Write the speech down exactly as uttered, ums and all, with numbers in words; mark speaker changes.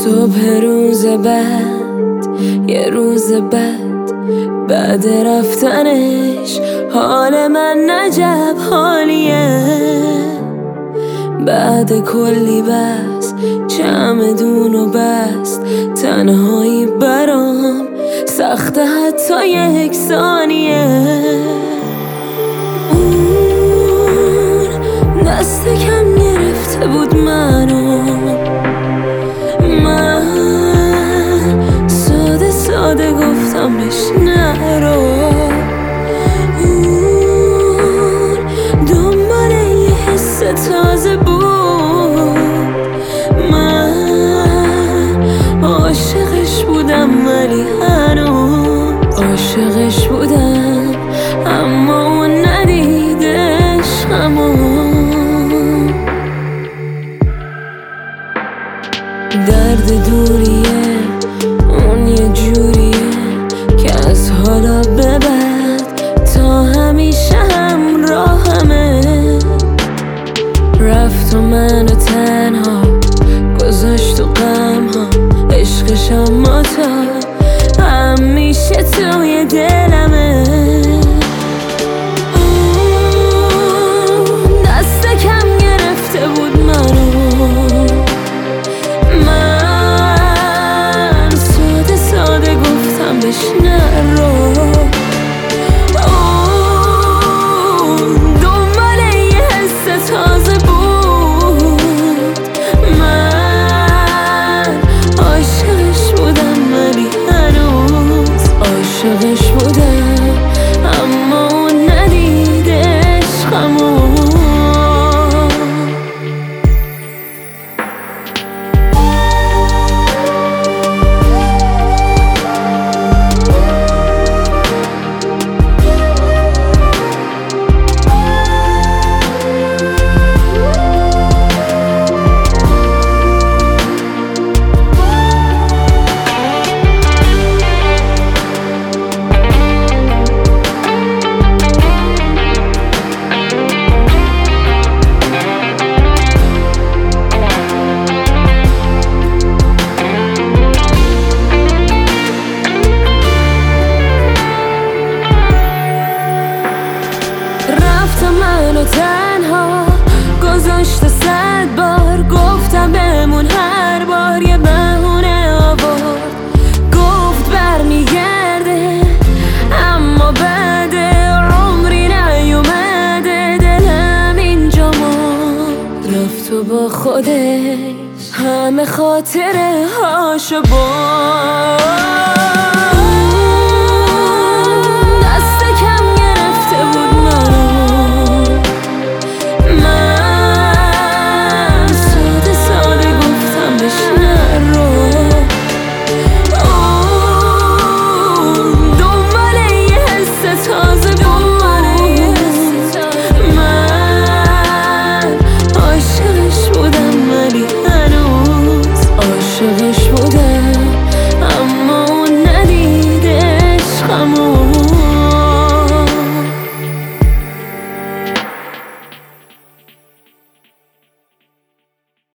Speaker 1: صبح روز بعد، یه روز بعد، بعد رفتنش حال من نجب حالیه. بعد کلی بس چمدون و بست، تنهایی برام سخته حتی یک ثانیه. اون دست کم گرفته بود منو، من ساده ساده گفتم بهش نرو. اون دنبال یه حس تازه بود، من عاشقش بودم ولی هنوز عاشقش بودم، اما اون ندیدش همون. درد دوریه اون یه جوریه که از حالا به بعد تا همیشه همراهمه. رفت و منو تنها گذاشت و غم ها، عشقش اما تا همیشه توی دلمه. اون دست کم گرفته بود منو، من ساده ساده گفتم بهش نرو. اون دنبال یه حس تازه بود، من عاشقش بودم ولی هنوز عاشقش بودم، اما اون ندیدش همون. منو تنها گذاشت صد بار، گفتم بمون هر بار یه بهونه آورد. گفت برمیگرده اما بعد عمری نیومده، دلم اینجا مرد. رفت و با خودش همه خاطره هاشو برد. عاشقش بودم